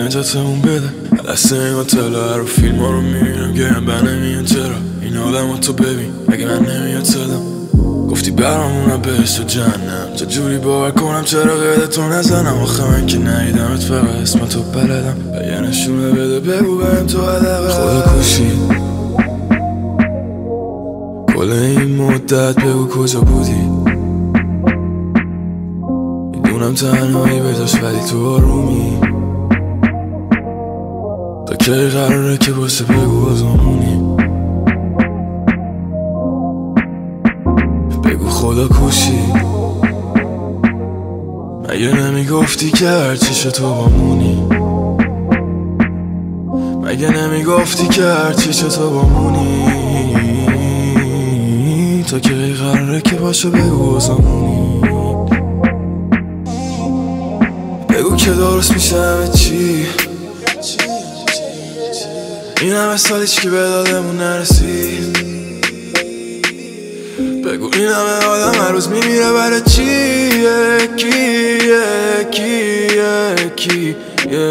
نجاتمون بده. دست این هتل رو فیلم ها رو میبینم گرم بر نمیان چرا این آدم تو ببین اگه من نمیاد صدام گفتی برامونم بهش تو جهنم چجوری باور کنم چرا قیده تو نزنم آخه من که ندیدمت فقط اسم تو بلدم و یه نشونه بده بگو بهم تو حدقه خدا کوشی کل این مدت بگو کجا بودی میدونم تنهایی بجاش ولی تو آرومی تا کی قراره که باشه بگو بازمونی بگو خدا کوشی مگه نمیگفتی که هرچیشو تو بامونی مگه نمیگفتی که هرچیشو تو بامونی تا کی قراره که باشه بگو بازمونی بگو که درست میشه همه چی این همه سال هیچکی به دادمون نرسید بگو این همه آدم هر روز میمیره برای چی یکی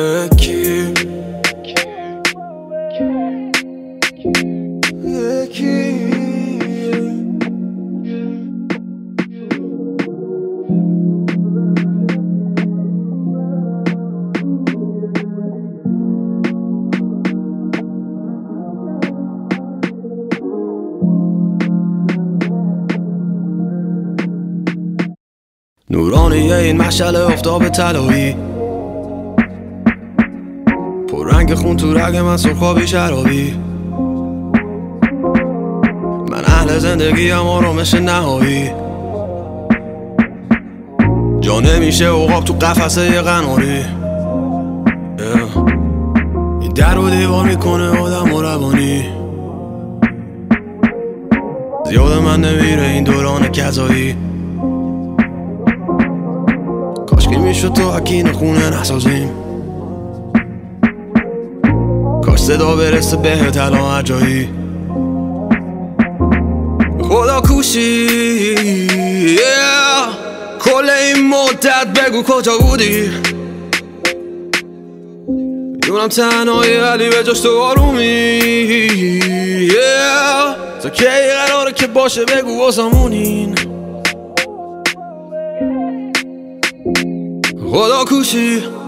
نورانیه این مشعل آفتاب طلایی پر رنگ خون تو رگ من سرخابی شرابی من اهل زندگیم آرامش نهایی جا نمیشه عقاب تو قفسه قناری این در و دیوار میکنه آدم و روانی زیاد من نمیره این دوران کذایی کاش که میشد تو حکین خونه نسازیم کاش صدا برسه به تلا هر جایی خدا کوشی کل این مدت بگو کجا بودی میدونم تنهایی ولی به جاش تو آرومی تا کی قراره که باشه بگو واسمونین خدا کوشی